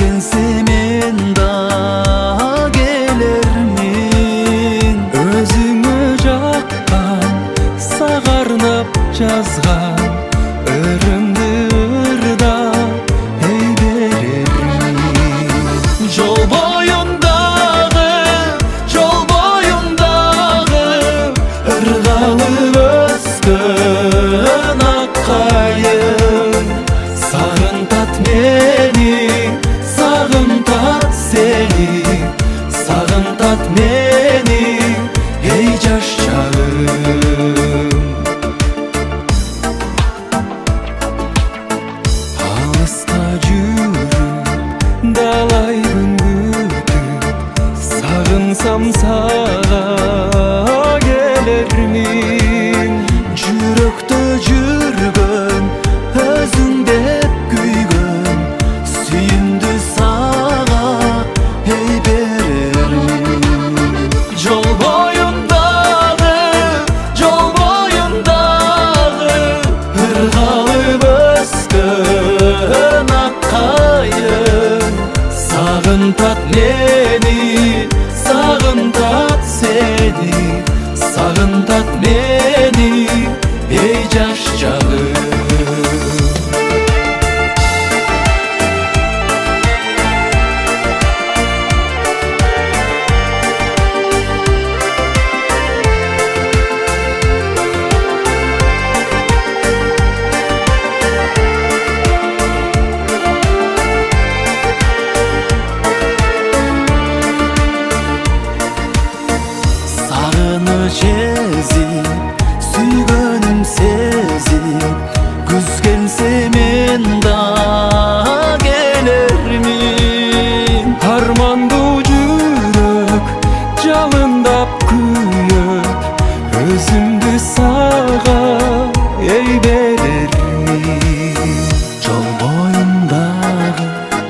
келсе мен да келермин. Өзүңө жаккан сага арнап жазган өрүмдү ырда эй берермин. Жол боюндагы ыргалып өскөн аккайым, сагынтат мени, сагынтат сени, сагынтат мени, эй жаш чагым. Алыста жүрүп далай күнгүтүп, сагынсам сага келермин. Жүрөктө жүргөн өзүң деп күйгөн сүйүмдү сага эй берермин. Жол боюндагы ыргалып өскөн аккайым, сагынтат мени, сагынтат сени, сагынтат мени, эй жаш чагым. Сезип, сүйгөнүм сезип, күз келсе мен да келермин. Армандуу жүрөк жалындап күйөп, өзүмдү сага эй берермин. Жол боюндагы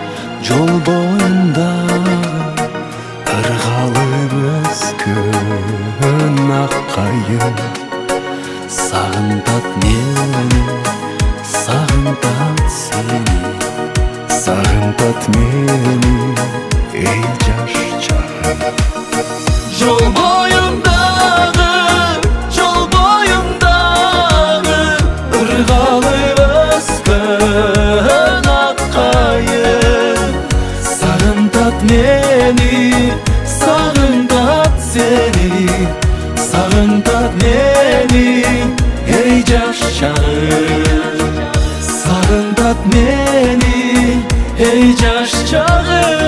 ыргалып өскөн аккайым, сагынтат мени, сагынтат сени, сагынтат мени, эй жаш чагым. Жол боюндагы ыргалып өскөн аккайым, сагынтат мени, сагынтат сени, сагынтат мени, эй жаш чагым. Сагынтат мени, эй жаш чагым.